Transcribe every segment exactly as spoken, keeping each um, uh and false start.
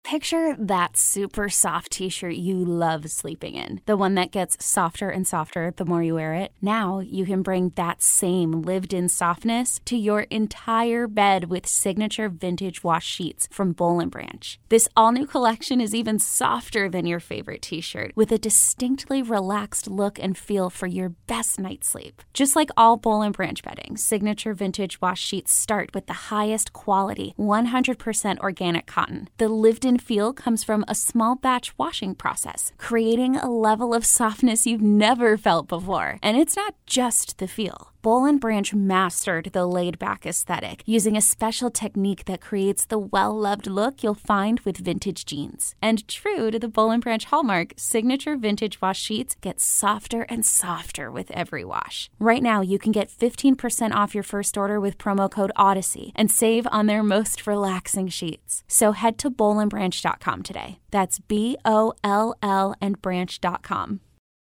Picture that super soft t-shirt you love sleeping in, the one that gets softer and softer the more you wear it. Now you can bring that same lived-in softness to your entire bed with signature vintage wash sheets from Boll and Branch. This all-new collection is even softer than your favorite t-shirt, with a distinctly relaxed look and feel for your best night's sleep. Just like all Boll and Branch bedding, signature vintage wash sheets start with the highest quality, one hundred percent organic cotton. The lived-in feel comes from a small batch washing process, creating a level of softness you've never felt before. And it's not just the feel. Boll and Branch mastered the laid-back aesthetic using a special technique that creates the well-loved look you'll find with vintage jeans. And true to the Boll and Branch hallmark, signature vintage wash sheets get softer and softer with every wash. Right now, you can get fifteen percent off your first order with promo code Odyssey and save on their most relaxing sheets. So head to boll and branch dot com today. That's B O L L and branch dot com.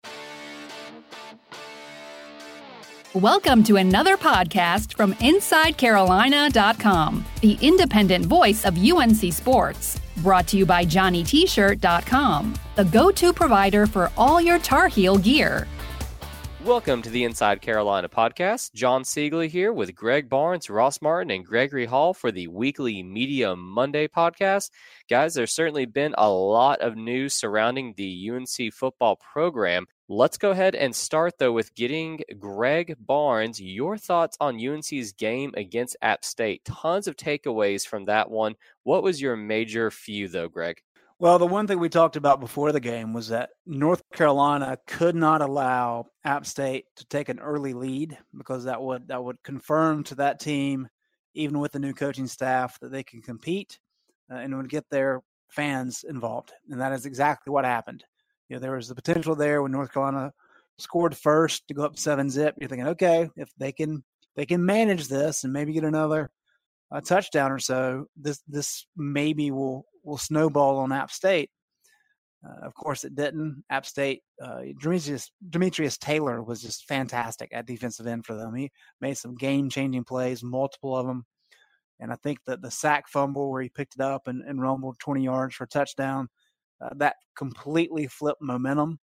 Welcome to another podcast from inside carolina dot com, the independent voice of U N C sports. Brought to you by johnny t shirt dot com, the go-to provider for all your Tar Heel gear. Welcome to the Inside Carolina podcast. John Siegley here with Greg Barnes, Ross Martin, and Gregory Hall for the weekly Media Monday podcast. Guys, there's certainly been a lot of news surrounding the U N C football program. Let's go ahead and start, though, with getting Greg Barnes, your thoughts on U N C's game against App State. Tons of takeaways from that one. What was your major few, though, Greg? Well, the one thing we talked about before the game was that North Carolina could not allow App State to take an early lead because that would that would confirm to that team, even with the new coaching staff, that they can compete uh, and would get their fans involved. And that is exactly what happened. You know, there was the potential there when North Carolina scored first to go up seven zip. You're thinking, okay, if they can they can manage this and maybe get another uh, touchdown or so, this this maybe will will snowball on App State. Uh, of course, it didn't. App State, uh, Demetrius, Demetrius Taylor was just fantastic at defensive end for them. He made some game-changing plays, multiple of them. And I think that the sack fumble where he picked it up and, and rumbled twenty yards for a touchdown, uh, that completely flipped momentum.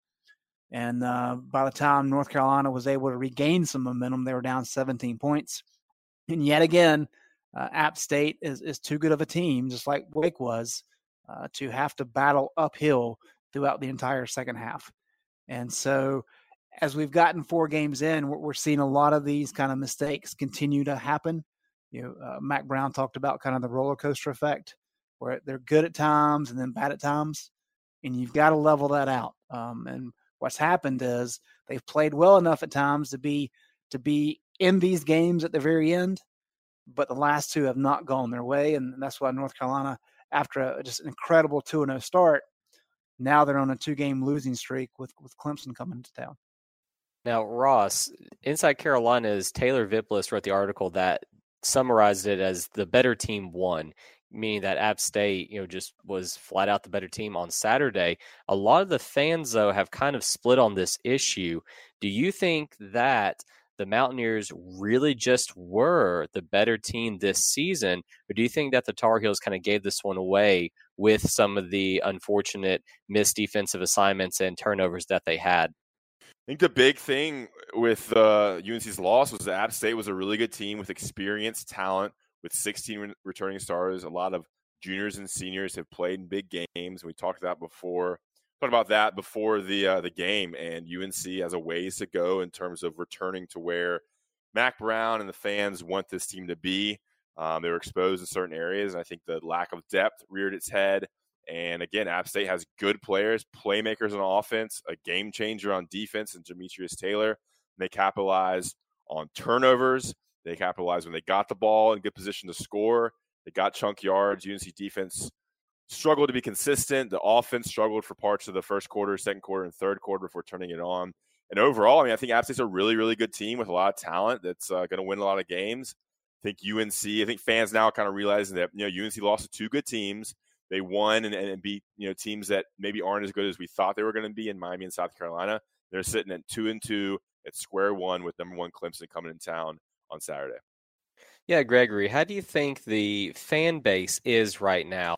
And uh, by the time North Carolina was able to regain some momentum, they were down seventeen points. And yet again, uh, App State is, is too good of a team, just like Wake was, uh, to have to battle uphill throughout the entire second half. And so as we've gotten four games in, we're, we're seeing a lot of these kind of mistakes continue to happen. You know, uh, Mac Brown talked about kind of the roller coaster effect, where they're good at times and then bad at times, and you've got to level that out. Um, and what's happened is they've played well enough at times to be to be in these games at the very end, but the last two have not gone their way, and that's why North Carolina, after a, just an incredible two and oh start, now they're on a two-game losing streak with, with Clemson coming to town. Now, Ross, Inside Carolina's Taylor Viplis wrote the article that summarized it as the better team won, meaning that App State, you know, just was flat out the better team on Saturday. A lot of the fans, though, have kind of split on this issue. Do you think that the Mountaineers really just were the better team this season, or do you think that the Tar Heels kind of gave this one away with some of the unfortunate missed defensive assignments and turnovers that they had? I think the big thing with uh, U N C's loss was that App State was a really good team with experience, talent, with sixteen re- returning stars. A lot of juniors and seniors have played in big games. We talked about before, talked about that before the uh, the game, and U N C has a ways to go in terms of returning to where Mac Brown and the fans want this team to be. Um, they were exposed in certain areas, and I think the lack of depth reared its head. And again, App State has good players, playmakers on offense, a game changer on defense in Demetrius Taylor. They capitalize on turnovers. They capitalized when they got the ball in good position to score. They got chunk yards. U N C defense struggled to be consistent. The offense struggled for parts of the first quarter, second quarter, and third quarter before turning it on. And overall, I mean, I think App State's a really, really good team with a lot of talent that's uh, going to win a lot of games. I think U N C, I think fans now kind of realizing that, you know, U N C lost to two good teams. They won and, and beat, you know, teams that maybe aren't as good as we thought they were going to be in Miami and South Carolina. They're sitting at two and two at square one with number one Clemson coming in town on Saturday. Yeah, Gregory, how do you think the fan base is right now,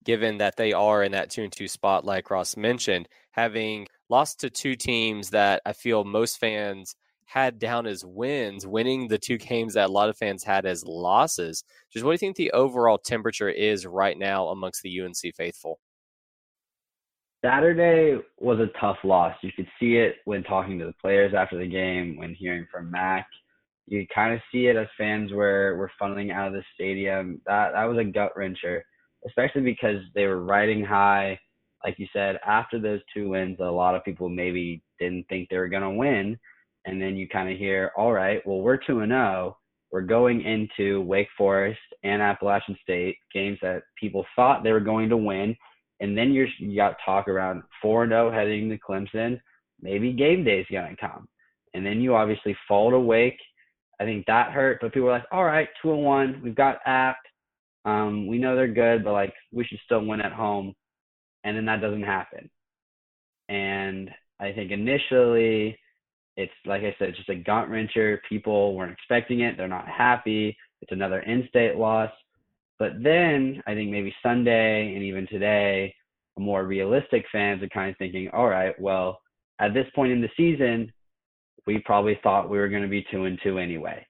given that they are in that two and two spot, like Ross mentioned, having lost to two teams that I feel most fans had down as wins, winning the two games that a lot of fans had as losses. Just what do you think the overall temperature is right now amongst the U N C faithful? Saturday was a tough loss. You could see it when talking to the players after the game, when hearing from Mac. You kind of see it as fans were, were funneling out of the stadium. That that was a gut wrencher, especially because they were riding high. Like you said, after those two wins, a lot of people maybe didn't think they were going to win. And then you kind of hear, all right, well, we're two and oh. We're going into Wake Forest and Appalachian State, games that people thought they were going to win. And then you're, you got talk around four and oh heading to Clemson. Maybe game day's going to come. And then you obviously fall to Wake. I think that hurt. But people were like, all right, two and one. We've got App. Um, we know they're good, but, like, we should still win at home. And then that doesn't happen. And I think initially it's, like I said, it's just a gut wrencher. People weren't expecting it. They're not happy. It's another in-state loss. But then I think maybe Sunday and even today, more realistic fans are kind of thinking, all right, well, at this point in the season, we probably thought we were going to be two and two anyway.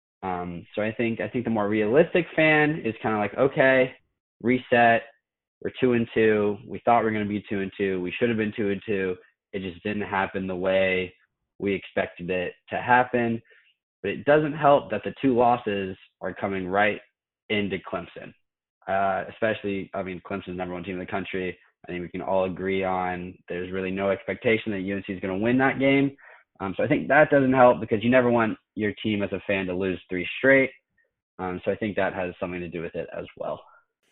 Um, so I think I think the more realistic fan is kind of like, okay, reset. We're two and two. We thought we were going to be two and two. We should have been two and two. It just didn't happen the way we expected it to happen. But it doesn't help that the two losses are coming right into Clemson, uh, especially, I mean, Clemson's number one team in the country. I think we can all agree on there's really no expectation that U N C is going to win that game. Um, so I think that doesn't help because you never want your team as a fan to lose three straight. Um, so I think that has something to do with it as well.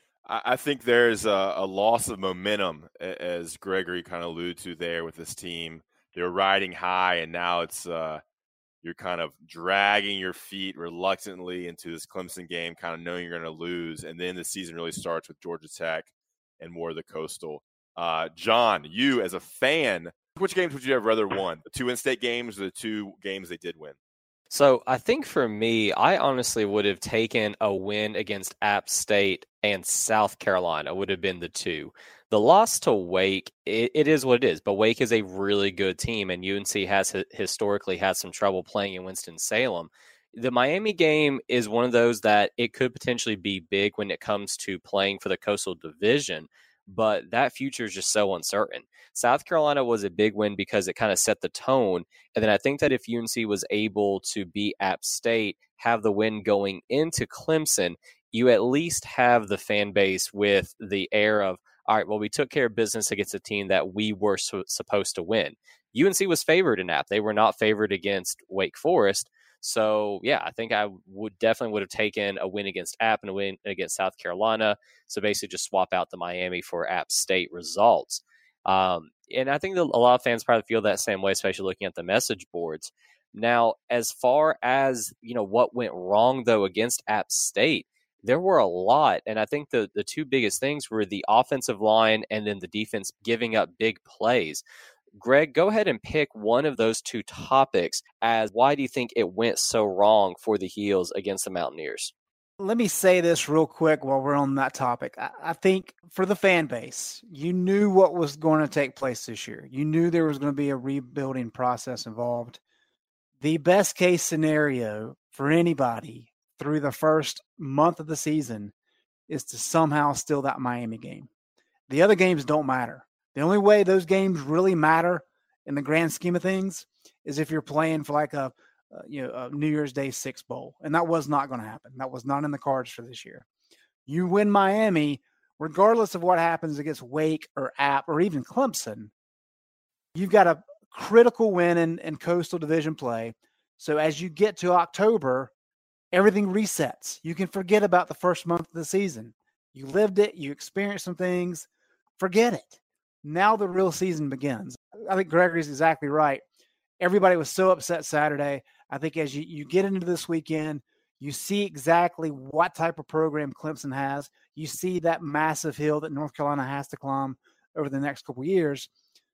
I think there's a, a loss of momentum, as Gregory kind of alluded to there with this team. They're riding high, and now it's uh, you're kind of dragging your feet reluctantly into this Clemson game, kind of knowing you're going to lose. And then the season really starts with Georgia Tech and more of the Coastal. Uh, John, you as a fan, which games would you have rather won? The two in-state games or the two games they did win? So I think for me, I honestly would have taken a win against App State and South Carolina would have been the two. The loss to Wake, it, it is what it is, but Wake is a really good team, and U N C has historically had some trouble playing in Winston-Salem. The Miami game is one of those that it could potentially be big when it comes to playing for the Coastal Division, but that future is just so uncertain. South Carolina was a big win because it kind of set the tone, and then I think that if U N C was able to beat App State, have the win going into Clemson, you at least have the fan base with the air of, all right, well, we took care of business against a team that we were so, supposed to win. U N C was favored in App. They were not favored against Wake Forest. So, yeah, I think I would definitely would have taken a win against App and a win against South Carolina. So basically just swap out the Miami for App State results. Um, and I think that a lot of fans probably feel that same way, especially looking at the message boards. Now, as far as, you know, what went wrong, though, against App State, there were a lot. And I think the, the two biggest things were the offensive line and then the defense giving up big plays. Greg, go ahead and pick one of those two topics as why do you think it went so wrong for the Heels against the Mountaineers? Let me say this real quick while we're on that topic. I, I think for the fan base, you knew what was going to take place this year. You knew there was going to be a rebuilding process involved. The best case scenario for anybody through the first month of the season is to somehow steal that Miami game. The other games don't matter. The only way those games really matter in the grand scheme of things is if you're playing for like a, uh, you know, a New Year's Day six bowl. And that was not going to happen. That was not in the cards for this year. You win Miami, regardless of what happens against Wake or App or even Clemson, you've got a critical win in, in Coastal Division play. So as you get to October, everything resets. You can forget about the first month of the season. You lived it. You experienced some things. Forget it. Now the real season begins. I think Gregory's exactly right. Everybody was so upset Saturday. I think as you, you get into this weekend, you see exactly what type of program Clemson has. You see that massive hill that North Carolina has to climb over the next couple of years.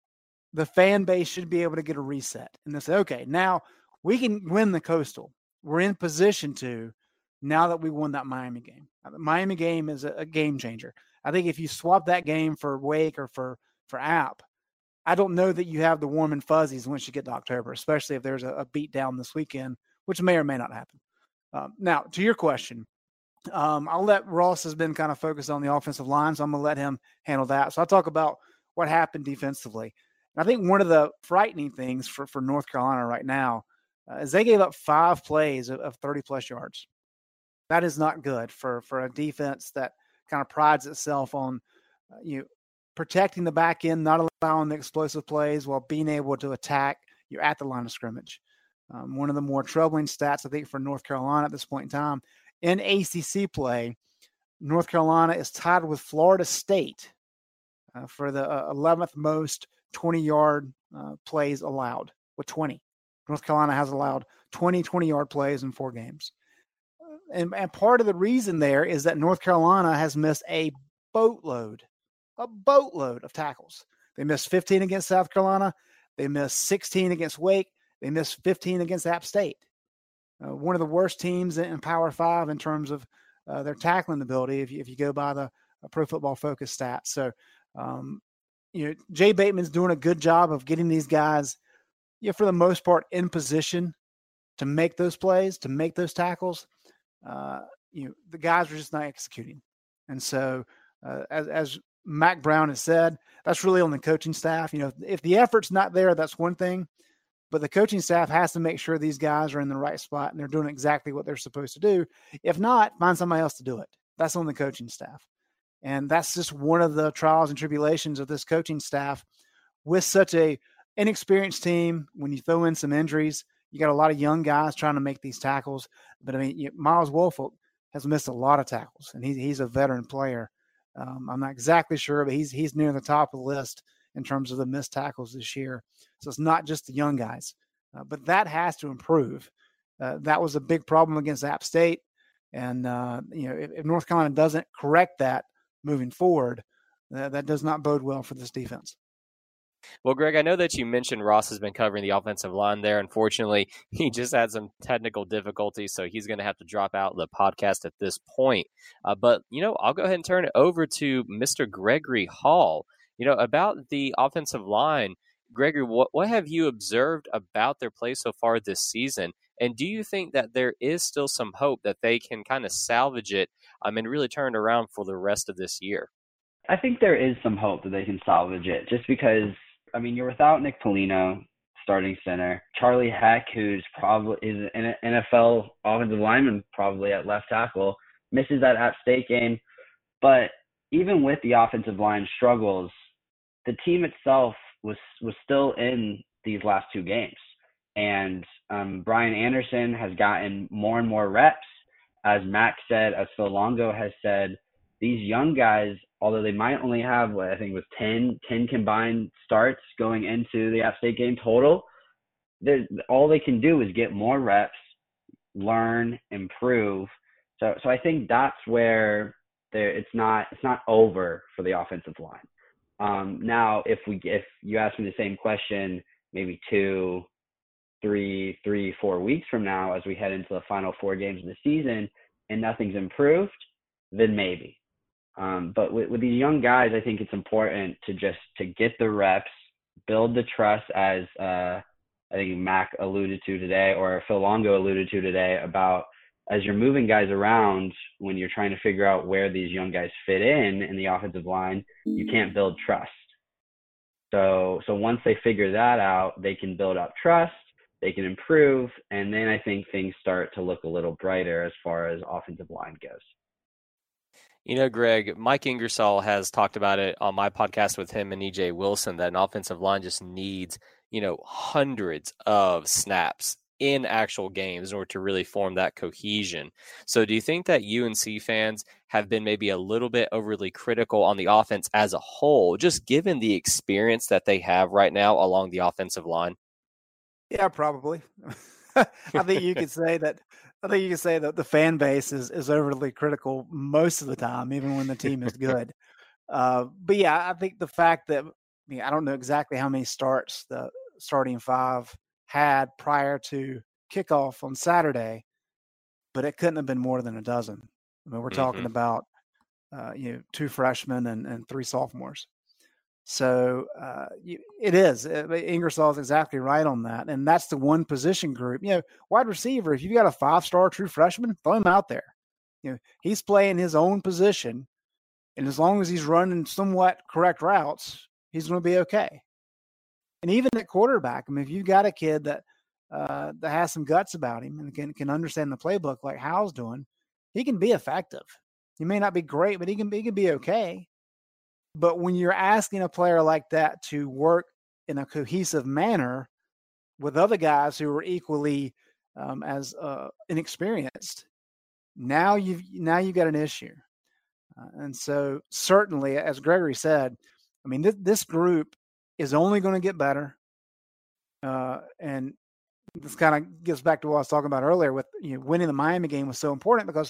The fan base should be able to get a reset. And they say, okay, now we can win the Coastal. We're in position to now that we won that Miami game. The Miami game is a, a game changer. I think if you swap that game for Wake or for, for App, I don't know that you have the warm and fuzzies once you get to October, especially if there's a, a beat down this weekend, which may or may not happen. Um, now, to your question, um, I'll let Ross has been kind of focused on the offensive line, so I'm going to let him handle that. So I'll talk about what happened defensively. And I think one of the frightening things for, for North Carolina right now uh, is they gave up five plays of, of thirty-plus yards. That is not good for, for a defense that kind of prides itself on uh, you know, protecting the back end, not allowing the explosive plays while being able to attack you at the line of scrimmage. Um, one of the more troubling stats, I think, for North Carolina at this point in time, in A C C play, North Carolina is tied with Florida State uh, for the uh, eleventh most twenty-yard uh, plays allowed, with twenty. North Carolina has allowed twenty twenty-yard plays in four games. And, and part of the reason there is that North Carolina has missed a boatload a boatload of tackles. They missed fifteen against South Carolina. They missed sixteen against Wake. They missed fifteen against App State. Uh, one of the worst teams in Power Five in terms of uh, their tackling ability, if you, if you go by the uh, Pro Football Focus stats. So, um, you know, Jay Bateman's doing a good job of getting these guys, you know, for the most part, in position to make those plays, to make those tackles. Uh, you know, the guys are just not executing. And so, uh, as, as Mac Brown has said, that's really on the coaching staff. You know, if the effort's not there, that's one thing, but the coaching staff has to make sure these guys are in the right spot and they're doing exactly what they're supposed to do. If not, find somebody else to do it. That's on the coaching staff. And that's just one of the trials and tribulations of this coaching staff with such a inexperienced team. When you throw in some injuries, you got a lot of young guys trying to make these tackles. But I mean, you, Miles Woolfolk has missed a lot of tackles, and he's, he's a veteran player. Um, I'm not exactly sure, but he's he's near the top of the list in terms of the missed tackles this year. So it's not just the young guys, uh, but that has to improve. Uh, that was a big problem against App State, and uh, you know if, if North Carolina doesn't correct that moving forward, uh, that does not bode well for this defense. Well, Greg, I know that you mentioned Ross has been covering the offensive line there. Unfortunately, he just had some technical difficulties, so he's going to have to drop out the podcast at this point. Uh, but, you know, I'll go ahead and turn it over to Mister Gregory Hall. You know, about the offensive line, Gregory, what, what have you observed about their play so far this season? And do you think that there is still some hope that they can kind of salvage it um, and really turn it around for the rest of this year? I think there is some hope that they can salvage it just because, I mean, you're without Nick Polino, starting center. Charlie Heck, who's probably is an N F L offensive lineman, probably at left tackle, misses that App State game. But even with the offensive line struggles, the team itself was was still in these last two games. And um, Brian Anderson has gotten more and more reps. As Mac said, as Phil Longo has said, these young guys, although they might only have, what I think it was ten, ten combined starts going into the App State game total, all they can do is get more reps, learn, improve. So, so I think that's where it's not it's not over for the offensive line. Um, now, if we if you ask me the same question, maybe two, three, three, four weeks from now, as we head into the final four games of the season, and nothing's improved, then maybe. Um, but with, with these young guys, I think it's important to just to get the reps, build the trust, as uh, I think Mac alluded to today, or Phil Longo alluded to today, about as you're moving guys around, when you're trying to figure out where these young guys fit in in the offensive line, you can't build trust. So, so once they figure that out, they can build up trust, they can improve, and then I think things start to look a little brighter as far as offensive line goes. You know, Greg, Mike Ingersoll has talked about it on my podcast with him and E J Wilson, that an offensive line just needs, you know, hundreds of snaps in actual games in order to really form that cohesion. So do you think that U N C fans have been maybe a little bit overly critical on the offense as a whole, just given the experience that they have right now along the offensive line? Yeah, probably. I think you could say that. I think you can say that the fan base is, is overly critical most of the time, even when the team is good. uh, but yeah, I think the fact that, I mean, I don't know exactly how many starts the starting five had prior to kickoff on Saturday, but it couldn't have been more than a dozen. I mean, we're mm-hmm. talking about uh, you know, two freshmen and, and three sophomores. So uh, you, it is. Ingersoll is exactly right on that. And that's the one position group. You know, wide receiver, if you've got a five-star true freshman, throw him out there. You know, he's playing his own position. And as long as he's running somewhat correct routes, he's going to be okay. And even at quarterback, I mean, if you've got a kid that uh, that has some guts about him and can, can understand the playbook like Hal's doing, he can be effective. He may not be great, but he can, he can be okay. But when you're asking a player like that to work in a cohesive manner with other guys who are equally um, as uh, inexperienced, now you've now you've got an issue. Uh, and so certainly, as Gregory said, I mean, th- this group is only going to get better. Uh, and this kind of gets back to what I was talking about earlier with, you know, winning the Miami game was so important because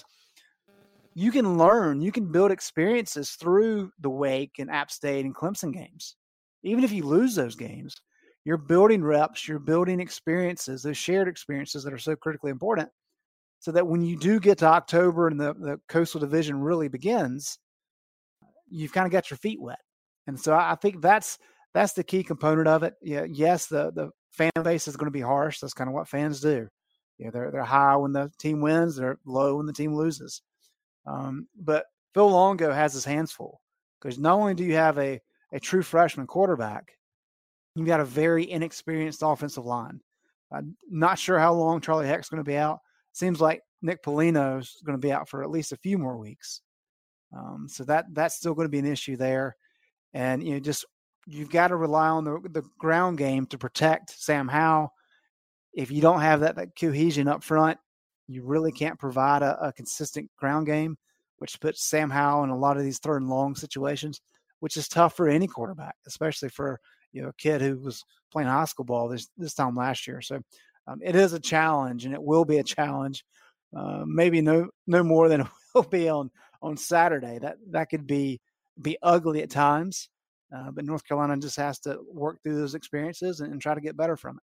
you can learn, you can build experiences through the Wake and App State and Clemson games. Even if you lose those games, you're building reps, you're building experiences, those shared experiences that are so critically important, so that when you do get to October and the, the Coastal Division really begins, you've kind of got your feet wet. And so I think that's that's the key component of it. Yeah, yes, the, the fan base is going to be harsh. That's kind of what fans do. You know, they're they're high when the team wins, they're low when the team loses. Um, but Phil Longo has his hands full because not only do you have a, a true freshman quarterback, you've got a very inexperienced offensive line. I'm not sure how long Charlie Heck's going to be out. Seems like Nick Polino is going to be out for at least a few more weeks. Um, so that that's still going to be an issue there. And, you know, just you've got to rely on the, the ground game to protect Sam Howell. If you don't have that, that cohesion up front, you really can't provide a, a consistent ground game, which puts Sam Howell in a lot of these third and long situations, which is tough for any quarterback, especially for, you know, a kid who was playing high school ball this, this time last year. So um, it is a challenge, and it will be a challenge. Uh, maybe no no more than it will be on, on Saturday. That that could be be ugly at times, uh, but North Carolina just has to work through those experiences and, and try to get better from it.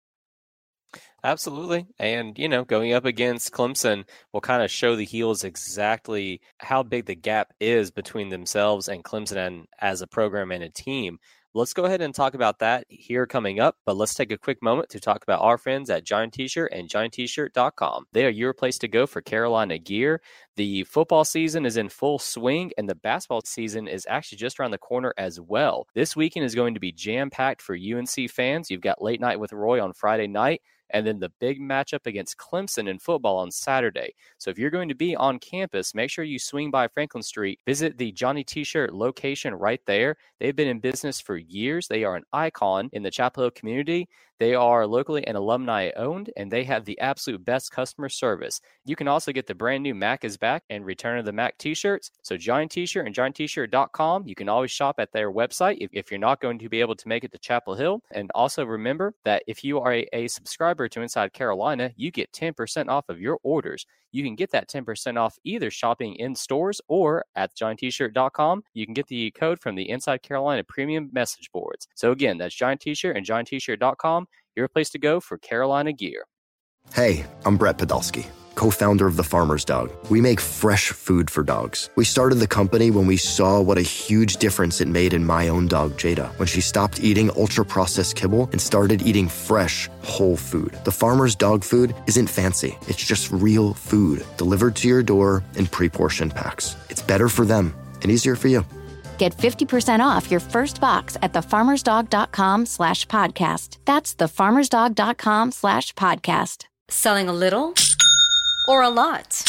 Absolutely. And, you know, going up against Clemson will kind of show the Heels exactly how big the gap is between themselves and Clemson and as a program and a team. Let's go ahead and talk about that here coming up, but let's take a quick moment to talk about our friends at Giant T-Shirt and giant t shirt dot com. They are your place to go for Carolina gear. The football season is in full swing, and the basketball season is actually just around the corner as well. This weekend is going to be jam-packed for U N C fans. You've got Late Night with Roy on Friday night, and then the big matchup against Clemson in football on Saturday. So if you're going to be on campus, make sure you swing by Franklin Street. Visit the Johnny T-Shirt location right there. They've been in business for years. They are an icon in the Chapel Hill community. They are locally and alumni owned, and they have the absolute best customer service. You can also get the brand new Mac is Back and Return of the Mac t-shirts. So Giant T-Shirt and giant t shirt dot com. You can always shop at their website if, if you're not going to be able to make it to Chapel Hill. And also remember that if you are a, a subscriber to Inside Carolina, you get ten percent off of your orders. You can get that ten percent off either shopping in stores or at giant t shirt dot com. You can get the code from the Inside Carolina premium message boards. So again, that's Giant T-Shirt and giant t shirt dot com. Your place to go for Carolina gear. Hey, I'm Brett Podolsky, co-founder of The Farmer's Dog. We make fresh food for dogs. We started the company when we saw what a huge difference it made in my own dog, Jada, when she stopped eating ultra-processed kibble and started eating fresh, whole food. The Farmer's Dog food isn't fancy. It's just real food delivered to your door in pre-portioned packs. It's better for them and easier for you. Get fifty percent off your first box at thefarmersdog.com slash podcast. That's thefarmersdog.com slash podcast. Selling a little or a lot?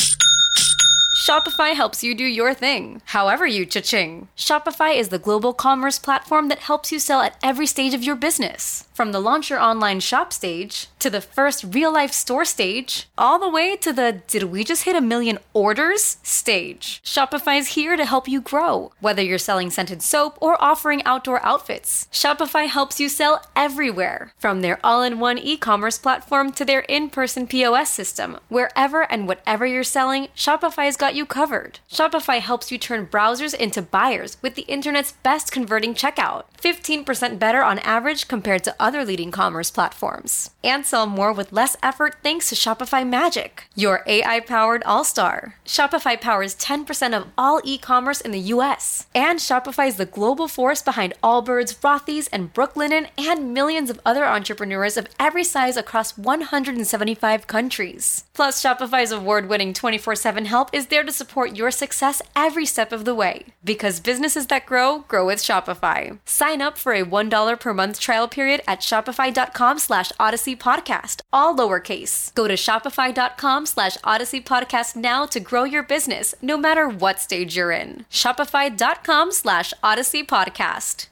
Shopify helps you do your thing, however you cha-ching. Shopify is the global commerce platform that helps you sell at every stage of your business. From the launch your online shop stage, to the first real-life store stage, all the way to the did we just hit a million orders stage. Shopify's here to help you grow. Whether you're selling scented soap or offering outdoor outfits, Shopify helps you sell everywhere. From their all-in-one e-commerce platform to their in-person P O S system, wherever and whatever you're selling, Shopify's got got you covered. Shopify helps you turn browsers into buyers with the internet's best converting checkout. fifteen percent better on average compared to other leading commerce platforms. And sell more with less effort thanks to Shopify Magic, your A I-powered all-star. Shopify powers ten percent of all e-commerce in the U S. And Shopify is the global force behind Allbirds, Rothy's, and Brooklinen, and millions of other entrepreneurs of every size across one hundred seventy-five countries. Plus, Shopify's award-winning twenty-four seven help is there to support your success every step of the way. Because businesses that grow, grow with Shopify. Sign up for a one dollar per month trial period at shopify.com slash Odyssey Podcast, all lowercase. Go to shopify.com slash Odyssey Podcast now to grow your business, no matter what stage you're in. Shopify.com slash Odyssey Podcast.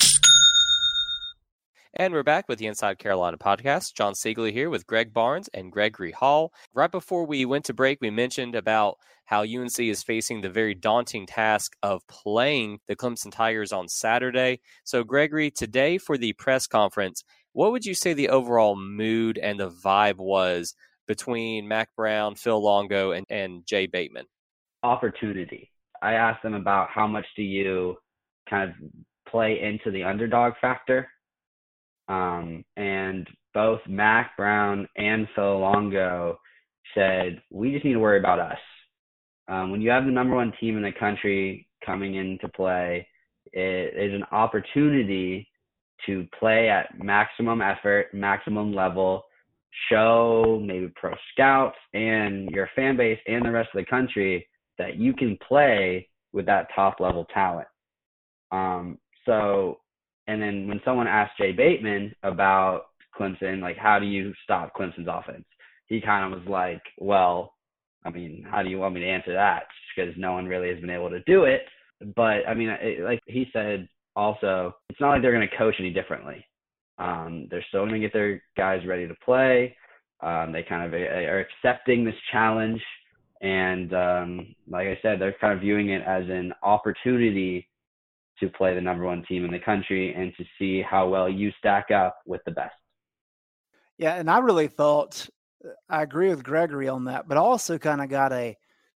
And we're back with the Inside Carolina podcast. John Siegley here with Greg Barnes and Gregory Hall. Right before we went to break, we mentioned about how U N C is facing the very daunting task of playing the Clemson Tigers on Saturday. So, Gregory, today for the press conference, what would you say the overall mood and the vibe was between Mack Brown, Phil Longo, and, and Jay Bateman? Opportunity. I asked them about how much do you kind of play into the underdog factor. Um, and both Mack Brown and Phil Longo said, we just need to worry about us. Um, when you have the number one team in the country coming into play, it is an opportunity to play at maximum effort, maximum level, show maybe pro scouts and your fan base and the rest of the country that you can play with that top level talent. Um, so, and then when someone asked Jay Bateman about Clemson, like, how do you stop Clemson's offense? He kind of was like, well, I mean, how do you want me to answer that? Because no one really has been able to do it. But, I mean, it, like he said also, it's not like they're going to coach any differently. Um, they're still going to get their guys ready to play. Um, they kind of are accepting this challenge. And um, like I said, they're kind of viewing it as an opportunity to play the number one team in the country and to see how well you stack up with the best. Yeah, and I really thought, I agree with Gregory on that, but also kind of got a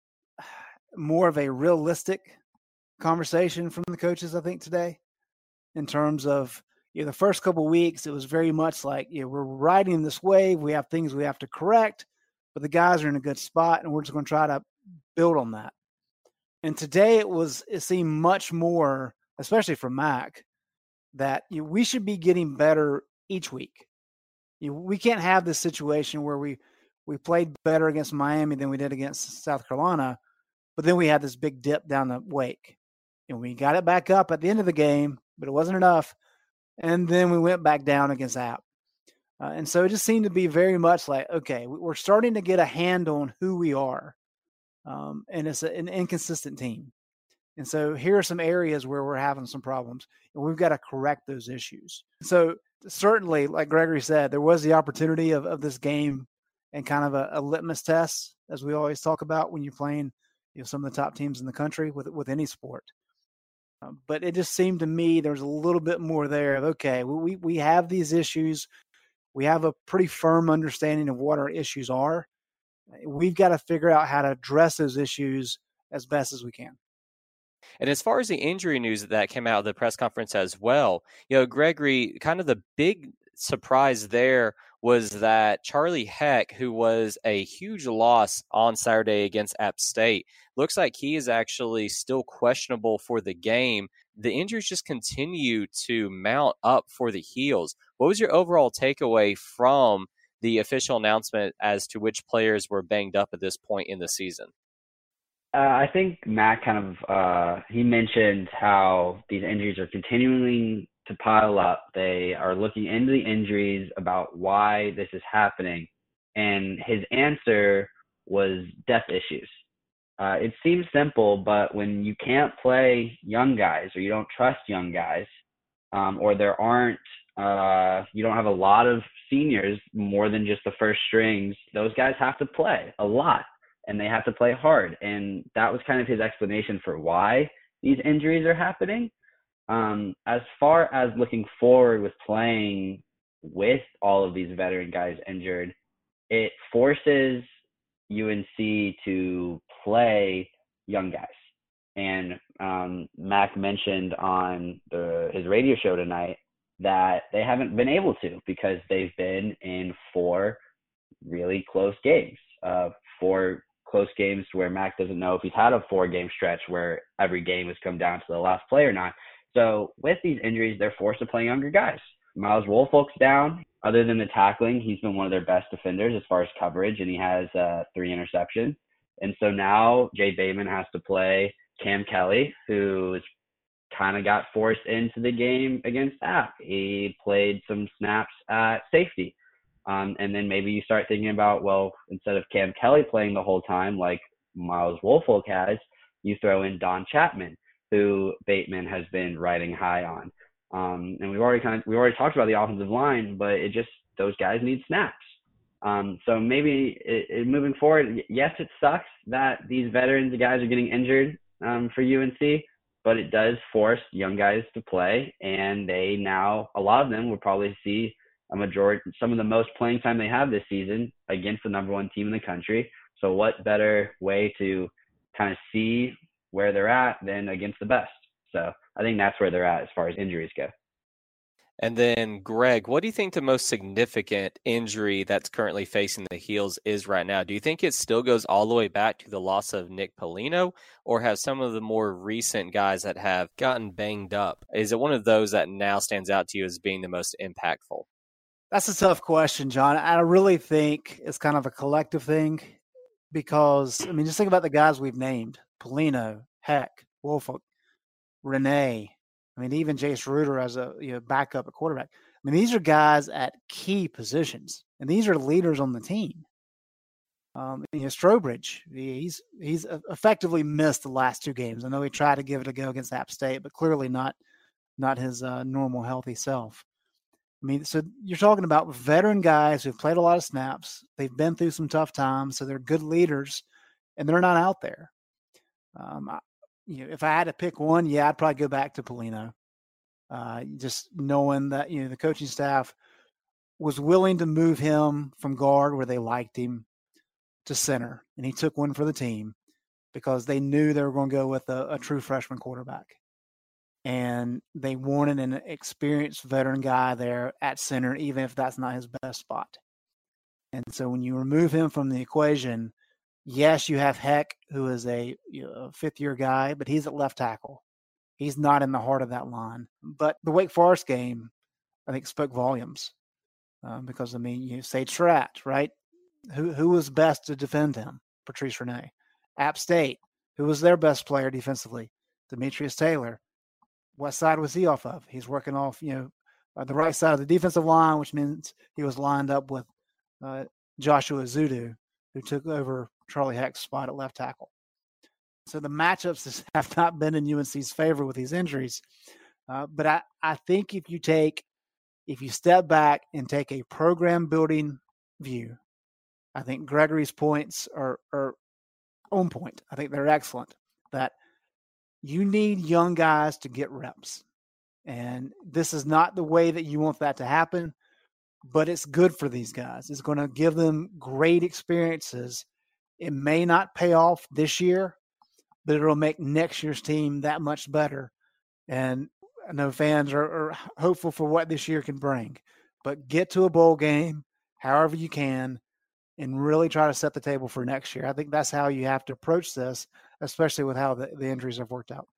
more of a realistic conversation from the coaches, I think, today, in terms of, you know, the first couple of weeks, it was very much like, you know, we're riding this wave. We have things we have to correct, but the guys are in a good spot, and we're just going to try to build on that. And today it was, it seemed much more, especially from Mack, that, you know, we should be getting better each week. You know, we can't have this situation where we, we played better against Miami than we did against South Carolina, but then we had this big dip down the wake. And we got it back up at the end of the game, but it wasn't enough. And then we went back down against App. Uh, and so it just seemed to be very much like, okay, we're starting to get a handle on who we are. Um, and it's a, an inconsistent team. And so here are some areas where we're having some problems, and we've got to correct those issues. So certainly, like Gregory said, there was the opportunity of, of this game and kind of a, a litmus test, as we always talk about when you're playing, you know, some of the top teams in the country with with any sport. Um, but it just seemed to me there's a little bit more there of, okay, we we have these issues. We have a pretty firm understanding of what our issues are. We've got to figure out how to address those issues as best as we can. And as far as the injury news that came out of the press conference as well, you know, Gregory, kind of the big surprise there was that Charlie Heck, who was a huge loss on Saturday against App State, looks like he is actually still questionable for the game. The injuries just continue to mount up for the heels. What was your overall takeaway from the official announcement as to which players were banged up at this point in the season? Uh, I think Matt kind of, uh, he mentioned how these injuries are continuing to pile up. They are looking into the injuries about why this is happening. And his answer was depth issues. Uh, it seems simple, but when you can't play young guys or you don't trust young guys, um, or there aren't, uh, you don't have a lot of seniors more than just the first strings, those guys have to play a lot. And they have to play hard. And that was kind of his explanation for why these injuries are happening. Um, as far as looking forward with playing with all of these veteran guys injured, it forces U N C to play young guys. And um, Mac mentioned on the, his radio show tonight that they haven't been able to because they've been in four really close games, uh, four close games where Mac doesn't know if he's had a four-game stretch where every game has come down to the last play or not. So with these injuries, they're forced to play younger guys. Miles Woolfolk's down. Other than the tackling, he's been one of their best defenders as far as coverage, and he has uh, three interceptions. And so now Jay Bateman has to play Cam Kelly, who's kind of got forced into the game against App. He played some snaps at safety. Um, and then maybe you start thinking about, well, instead of Cam Kelly playing the whole time like Miles Woolfolk has, you throw in Don Chapman, who Bateman has been riding high on. Um, and we've already kind of, we already talked about the offensive line, but it just, those guys need snaps. Um, so maybe it, it, moving forward, yes, it sucks that these veterans, the guys are getting injured um, for U N C, but it does force young guys to play. And they now, a lot of them will probably see a majority, some of the most playing time they have this season against the number one team in the country. So what better way to kind of see where they're at than against the best? So I think that's where they're at as far as injuries go. And then, Greg, what do you think the most significant injury that's currently facing the Heels is right now? Do you think it still goes all the way back to the loss of Nick Polino, or have some of the more recent guys that have gotten banged up? Is it one of those that now stands out to you as being the most impactful? That's a tough question, John. I really think it's kind of a collective thing because, I mean, just think about the guys we've named: Polino, Heck, Woolfolk, Renee. I mean, even Jace Ruder as a you know, backup at quarterback. I mean, these are guys at key positions, and these are leaders on the team. Um, you know, Strobridge, he's he's effectively missed the last two games. I know he tried to give it a go against App State, but clearly not not his uh, normal healthy self. I mean, so you're talking about veteran guys who've played a lot of snaps. They've been through some tough times, so they're good leaders, and they're not out there. Um, I, you know, if I had to pick one, yeah, I'd probably go back to Polino. Uh, just knowing that, you know, the coaching staff was willing to move him from guard where they liked him to center, and he took one for the team because they knew they were going to go with a, a true freshman quarterback. And they wanted an experienced veteran guy there at center, even if that's not his best spot. And so when you remove him from the equation, yes, you have Heck, who is a, you know, a fifth-year guy, but he's at left tackle. He's not in the heart of that line. But the Wake Forest game, I think, spoke volumes uh, because, I mean, you know, Sage Surratt, right? Who who was best to defend him? Patrice Renee. App State, who was their best player defensively? Demetrius Taylor. What side was he off of? He's working off, you know, uh, the right side of the defensive line, which means he was lined up with uh, Joshua Zudu, who took over Charlie Heck's spot at left tackle. So the matchups have not been in U N C's favor with these injuries. Uh, but I, I think if you take, if you step back and take a program building view, I think Gregory's points are, are on point. I think they're excellent. That you need young guys to get reps. And this is not the way that you want that to happen, but it's good for these guys. It's going to give them great experiences. It may not pay off this year, but it'll make next year's team that much better. And I know fans are, are hopeful for what this year can bring. But get to a bowl game however you can and really try to set the table for next year. I think that's how you have to approach this, especially with how the, the injuries have worked out.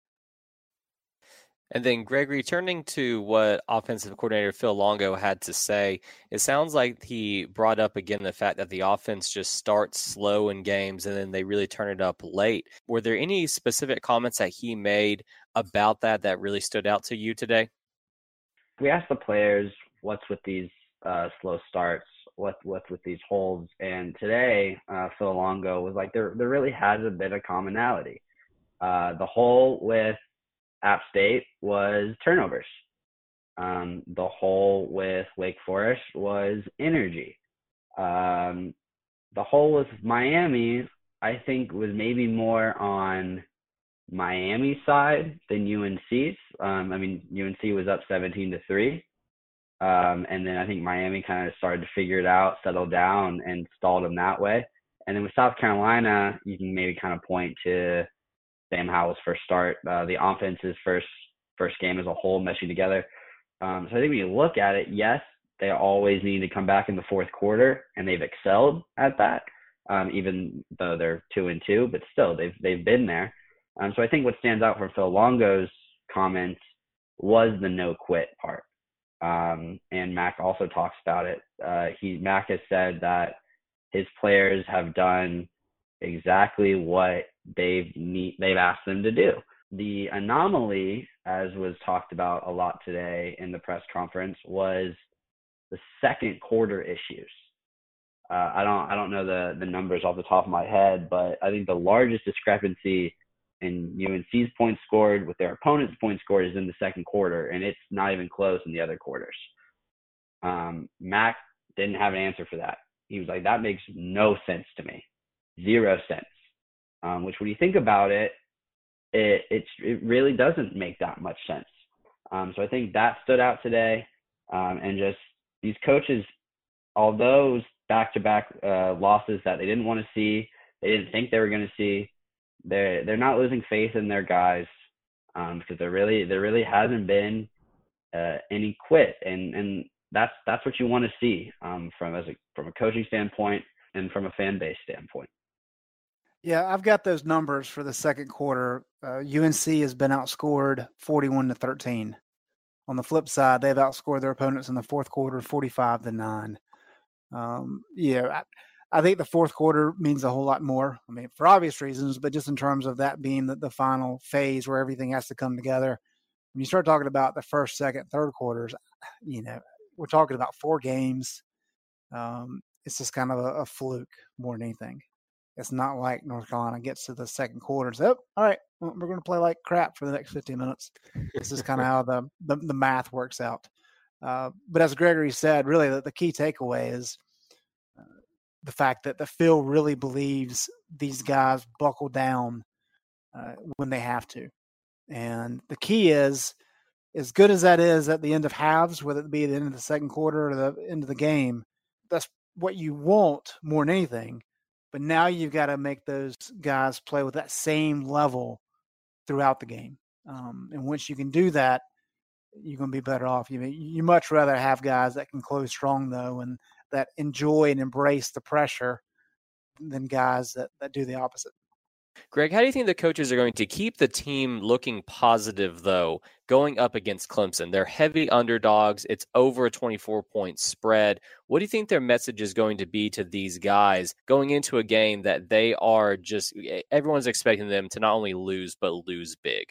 And then, Gregory, turning to what offensive coordinator Phil Longo had to say, it sounds like he brought up again the fact that the offense just starts slow in games and then they really turn it up late. Were there any specific comments that he made about that that really stood out to you today? We asked the players what's with these uh, slow starts, what what's with these holds, and today uh, Phil Longo was like, there there really has a bit of commonality. Uh, the hole with App State was turnovers. Um, the hole with Wake Forest was energy. Um, the hole with Miami, I think, was maybe more on Miami's side than U N C's. Um, I mean, U N C was up seventeen to three. Um, and then I think Miami kind of started to figure it out, settle down, and stalled them that way. And then with South Carolina, you can maybe kind of point to Sam Howell's first start, uh, the offense's first first game as a whole meshing together. Um, so I think when you look at it, yes, they always need to come back in the fourth quarter, and they've excelled at that, um, even though they're two and two. But still, they've they've been there. Um, so I think what stands out from Phil Longo's comments was the no quit part. Um, and Mac also talks about it. Uh, he Mac has said that his players have done exactly what they've need, they've asked them to do. The anomaly, as was talked about a lot today in the press conference, was the second quarter issues. Uh, I don't I don't know the the numbers off the top of my head, but I think the largest discrepancy in U N C's points scored with their opponent's points scored is in the second quarter, and it's not even close in the other quarters. Um, Mac didn't have an answer for that. He was like, that makes no sense to me. Zero sense. Um, which when you think about it, it, it's, it really doesn't make that much sense. Um, so I think that stood out today. Um, and just these coaches, although back-to-back uh, losses that they didn't want to see, they didn't think they were going to see, they're, they're not losing faith in their guys um, because there really, there really hasn't been uh, any quit. And, and that's, that's what you want to see um, from, as a, from a coaching standpoint and from a fan base standpoint. Yeah, I've got those numbers for the second quarter. Uh, U N C has been outscored forty-one to thirteen. On the flip side, they've outscored their opponents in the fourth quarter forty-five to nine. Um, yeah, I, I think the fourth quarter means a whole lot more. I mean, for obvious reasons, but just in terms of that being the, the final phase where everything has to come together. When you start talking about the first, second, third quarters, you know, we're talking about four games. Um, it's just kind of a, a fluke more than anything. It's not like North Carolina gets to the second quarter and says, oh, all right, well, we're going to play like crap for the next fifteen minutes. This is kind of how the, the, the math works out. Uh, but as Gregory said, really the, the key takeaway is uh, the fact that the Phil really believes these guys buckle down uh, when they have to. And the key is, as good as that is at the end of halves, whether it be the end of the second quarter or the end of the game, that's what you want more than anything. But now you've got to make those guys play with that same level throughout the game. Um, and once you can do that, you're going to be better off. You you much rather have guys that can close strong, though, and that enjoy and embrace the pressure than guys that, that do the opposite. Greg, how do you think the coaches are going to keep the team looking positive, though, going up against Clemson? They're heavy underdogs. It's over a twenty-four point spread. What do you think their message is going to be to these guys going into a game that they are just – everyone's expecting them to not only lose, but lose big?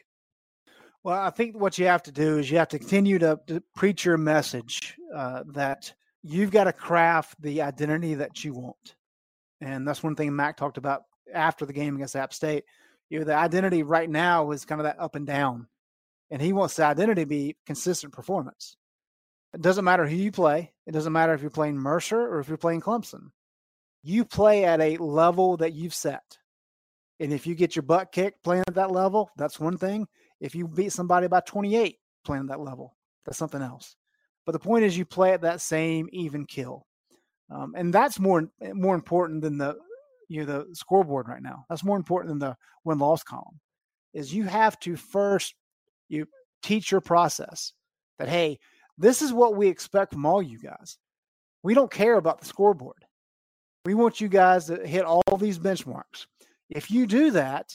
Well, I think what you have to do is you have to continue to, to preach your message uh, that you've got to craft the identity that you want. And that's one thing Mac talked about after the game against App State. You know, the identity right now is kind of that up and down. And he wants the identity to be consistent performance. It doesn't matter who you play. It doesn't matter if you're playing Mercer or if you're playing Clemson. You play at a level that you've set. And if you get your butt kicked playing at that level, that's one thing. If you beat somebody by twenty-eight playing at that level, that's something else. But the point is you play at that same even kill. Um, and that's more more important than the you know, the scoreboard right now. That's more important than the win-loss column. Is you have to first you teach your process that, hey, this is what we expect from all you guys. We don't care about the scoreboard. We want you guys to hit all these benchmarks. If you do that,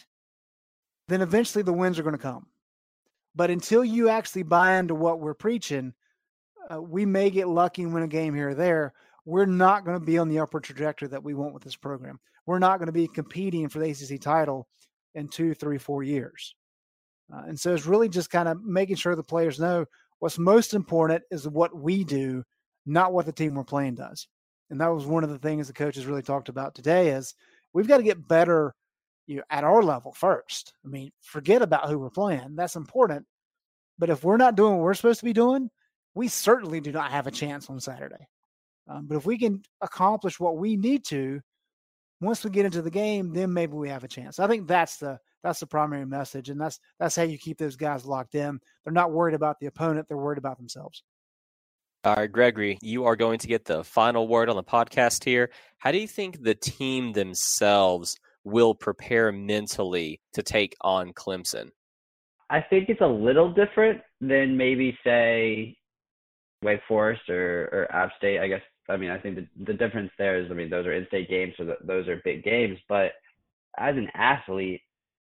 then eventually the wins are going to come. But until you actually buy into what we're preaching, uh, we may get lucky and win a game here or there. We're not going to be on the upward trajectory that we want with this program. We're not going to be competing for the A C C title in two, three, four years. Uh, and so it's really just kind of making sure the players know what's most important is what we do, not what the team we're playing does. And that was one of the things the coaches really talked about today is we've got to get better you know, at our level first. I mean, forget about who we're playing. That's important. But if we're not doing what we're supposed to be doing, we certainly do not have a chance on Saturday. Um, but if we can accomplish what we need to, once we get into the game, then maybe we have a chance. I think that's the that's the primary message, and that's that's how you keep those guys locked in. They're not worried about the opponent; they're worried about themselves. All right, Gregory, you are going to get the final word on the podcast here. How do you think the team themselves will prepare mentally to take on Clemson? I think it's a little different than maybe, say, Wake Forest or, or App State. I guess, I mean, I think the, the difference there is, I mean, those are in-state games, so that those are big games. But as an athlete,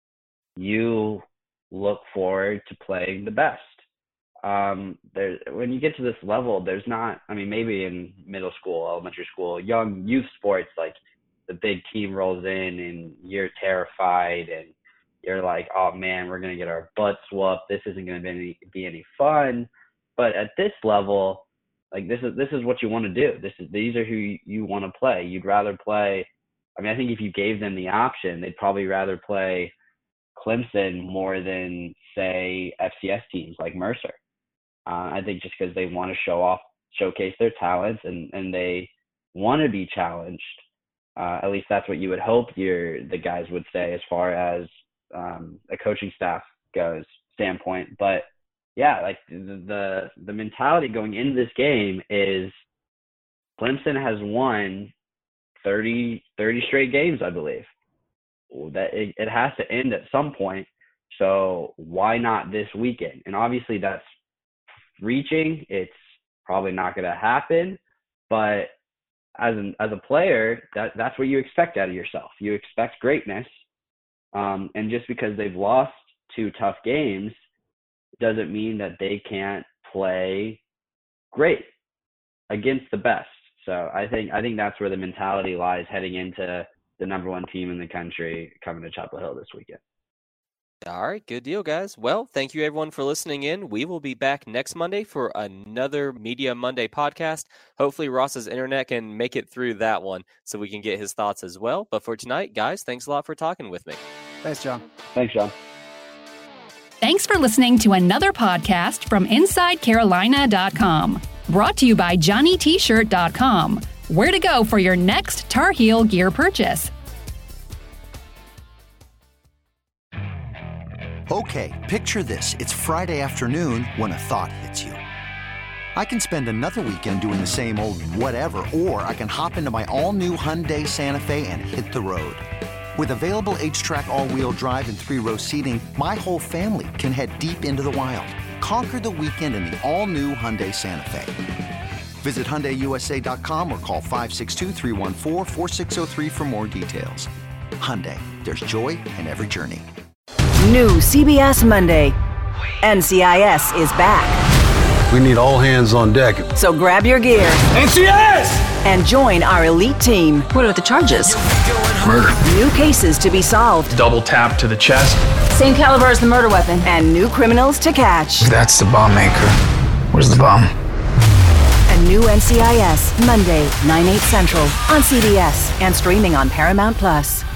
you look forward to playing the best. Um, there, when you get to this level, there's not, I mean, maybe in middle school, elementary school, young youth sports, like the big team rolls in and you're terrified and you're like, oh man, we're going to get our butts whooped. This isn't going to be any, be any fun. But at this level, like this is, this is what you want to do. This is, these are who you, you want to play. You'd rather play. I mean, I think if you gave them the option, they'd probably rather play Clemson more than, say, F C S teams like Mercer. Uh, I think just because they want to show off, showcase their talents, and, and they want to be challenged. Uh, at least that's what you would hope your the guys would say as far as um, a coaching staff goes standpoint. But yeah, like the, the the mentality going into this game is Clemson has won thirty, thirty straight games, I believe. That it, it has to end at some point. So why not this weekend? And obviously that's reaching. It's probably not going to happen. But as an as a player, that that's what you expect out of yourself. You expect greatness. Um, and just because they've lost two tough games doesn't mean that they can't play great against the best. So I think I think that's where the mentality lies heading into the number one team in the country coming to Chapel Hill this weekend. All right, good deal, guys. Well, thank you everyone for listening in. We will be back next Monday for another Media Monday podcast. Hopefully Ross's internet can make it through that one so we can get his thoughts as well. But for tonight, guys, thanks a lot for talking with me. Thanks, John. Thanks, John. Thanks for listening to another podcast from Inside Carolina dot com. Brought to you by Johnny T Shirt dot com. Where to go for your next Tar Heel gear purchase. Okay, picture this. It's Friday afternoon when a thought hits you. I can spend another weekend doing the same old whatever, or I can hop into my all-new Hyundai Santa Fe and hit the road. With available H-Track all-wheel drive and three-row seating, my whole family can head deep into the wild. Conquer the weekend in the all-new Hyundai Santa Fe. Visit Hyundai U S A dot com or call five six two, three one four, four six zero three for more details. Hyundai, there's joy in every journey. New C B S Monday. N C I S is back. We need all hands on deck. So grab your gear. N C I S! And join our elite team. What are the charges? Murder. New cases to be solved. Double tap to the chest. Same caliber as the murder weapon. And new criminals to catch. That's the bomb maker. Where's the bomb? A new N C I S, Monday, nine, eight Central, on C B S and streaming on Paramount Plus.